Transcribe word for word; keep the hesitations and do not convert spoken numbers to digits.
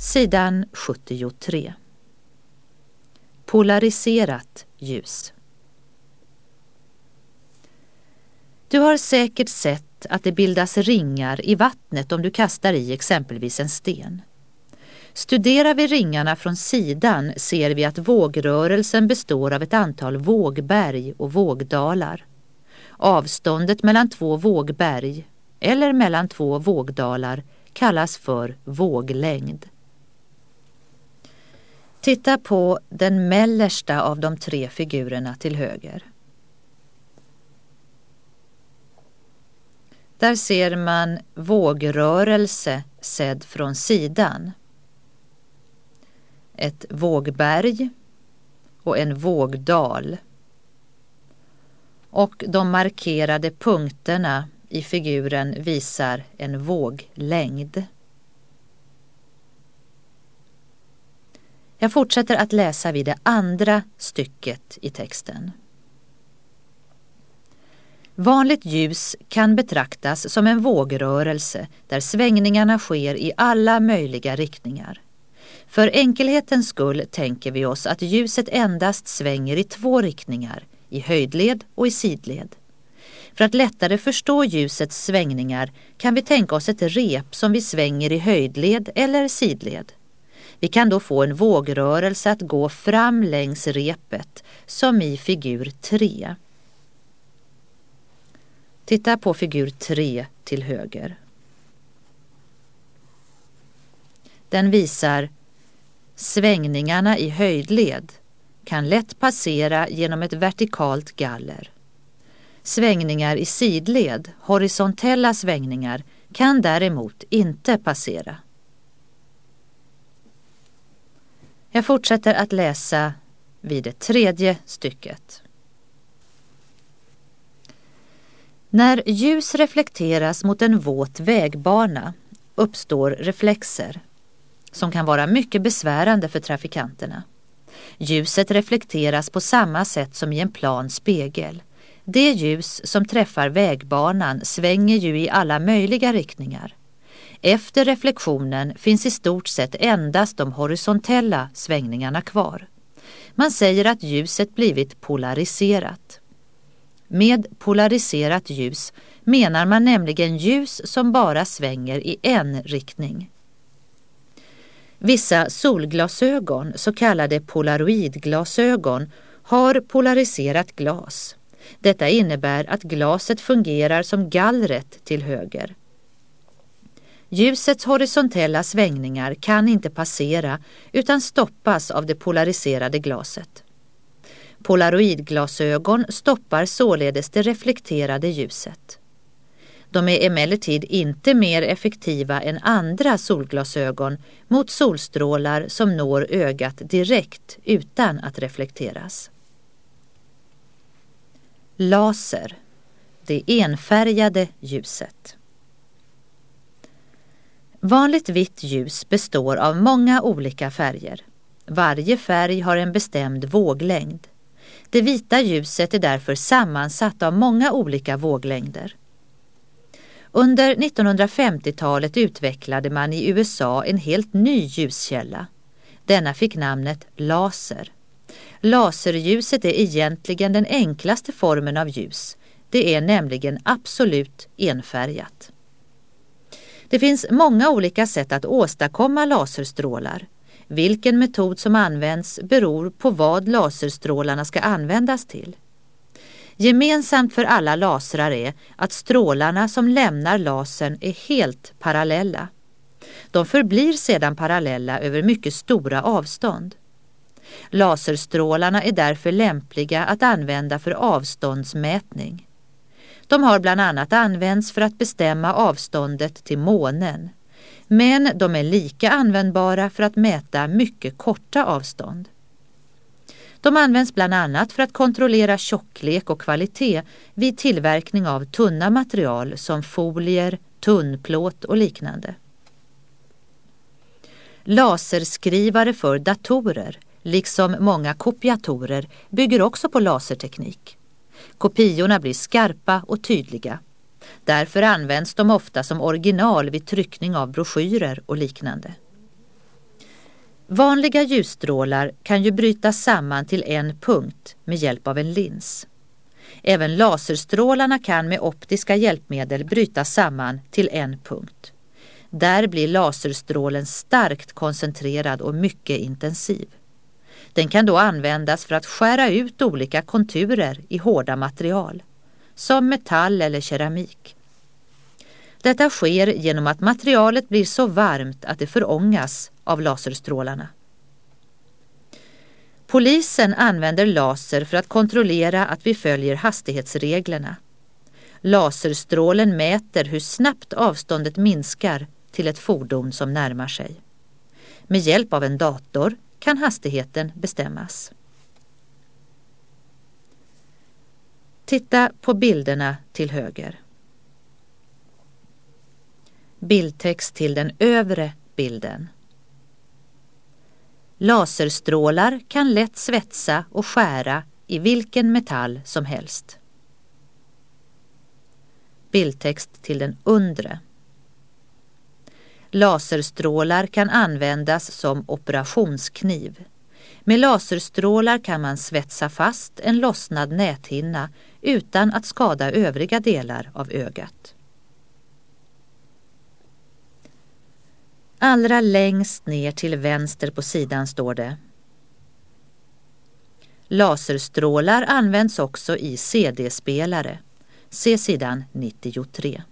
Sidan sjuttiotre. Polariserat ljus. Du har säkert sett att det bildas ringar i vattnet om du kastar i exempelvis en sten. Studerar vi ringarna från sidan ser vi att vågrörelsen består av ett antal vågberg och vågdalar. Avståndet mellan två vågberg eller mellan två vågdalar kallas för våglängd. Titta på den mellersta av de tre figurerna till höger. Där ser man vågrörelse sedd från sidan. Ett vågberg och en vågdal. Och de markerade punkterna i figuren visar en våglängd. Jag fortsätter att läsa vid det andra stycket i texten. Vanligt ljus kan betraktas som en vågrörelse där svängningarna sker i alla möjliga riktningar. För enkelhetens skull tänker vi oss att ljuset endast svänger i två riktningar, i höjdled och i sidled. För att lättare förstå ljusets svängningar kan vi tänka oss ett rep som vi svänger i höjdled eller sidled. Vi kan då få en vågrörelse att gå fram längs repet som i figur tre. Titta på figur tre till höger. Den visar svängningarna i höjdled kan lätt passera genom ett vertikalt galler. Svängningar i sidled, horisontella svängningar, kan däremot inte passera. Jag fortsätter att läsa vid det tredje stycket. När ljus reflekteras mot en våt vägbana uppstår reflexer som kan vara mycket besvärande för trafikanterna. Ljuset reflekteras på samma sätt som i en plan spegel. Det ljus som träffar vägbanan svänger ju i alla möjliga riktningar. Efter reflektionen finns i stort sett endast de horisontella svängningarna kvar. Man säger att ljuset blivit polariserat. Med polariserat ljus menar man nämligen ljus som bara svänger i en riktning. Vissa solglasögon, så kallade polaroidglasögon, har polariserat glas. Detta innebär att glaset fungerar som gallret till höger. Ljusets horisontella svängningar kan inte passera utan stoppas av det polariserade glaset. Polaroidglasögon stoppar således det reflekterade ljuset. De är emellertid inte mer effektiva än andra solglasögon mot solstrålar som når ögat direkt utan att reflekteras. Laser, det enfärgade ljuset. Vanligt vitt ljus består av många olika färger. Varje färg har en bestämd våglängd. Det vita ljuset är därför sammansatt av många olika våglängder. Under nittonhundrafemtiotalet utvecklade man i U S A en helt ny ljuskälla. Denna fick namnet laser. Laserljuset är egentligen den enklaste formen av ljus. Det är nämligen absolut enfärgat. Det finns många olika sätt att åstadkomma laserstrålar. Vilken metod som används beror på vad laserstrålarna ska användas till. Gemensamt för alla lasrar är att strålarna som lämnar lasern är helt parallella. De förblir sedan parallella över mycket stora avstånd. Laserstrålarna är därför lämpliga att använda för avståndsmätning. De har bland annat använts för att bestämma avståndet till månen. Men de är lika användbara för att mäta mycket korta avstånd. De används bland annat för att kontrollera tjocklek och kvalitet vid tillverkning av tunna material som folier, tunnplåt och liknande. Laserskrivare för datorer, liksom många kopiatorer, bygger också på laserteknik. Kopiorna blir skarpa och tydliga. Därför används de ofta som original vid tryckning av broschyrer och liknande. Vanliga ljusstrålar kan ju brytas samman till en punkt med hjälp av en lins. Även laserstrålarna kan med optiska hjälpmedel brytas samman till en punkt. Där blir laserstrålen starkt koncentrerad och mycket intensiv. Den kan då användas för att skära ut olika konturer i hårda material, som metall eller keramik. Detta sker genom att materialet blir så varmt att det förångas av laserstrålarna. Polisen använder laser för att kontrollera att vi följer hastighetsreglerna. Laserstrålen mäter hur snabbt avståndet minskar till ett fordon som närmar sig. Med hjälp av en dator kan hastigheten bestämmas. Titta på bilderna till höger. Bildtext till den övre bilden. Laserstrålar kan lätt svetsa och skära i vilken metall som helst. Bildtext till den undre. Laserstrålar kan användas som operationskniv. Med laserstrålar kan man svetsa fast en lossnad näthinna utan att skada övriga delar av ögat. Allra längst ner till vänster på sidan står det: laserstrålar används också i C D-spelare. Se sidan nittiotre.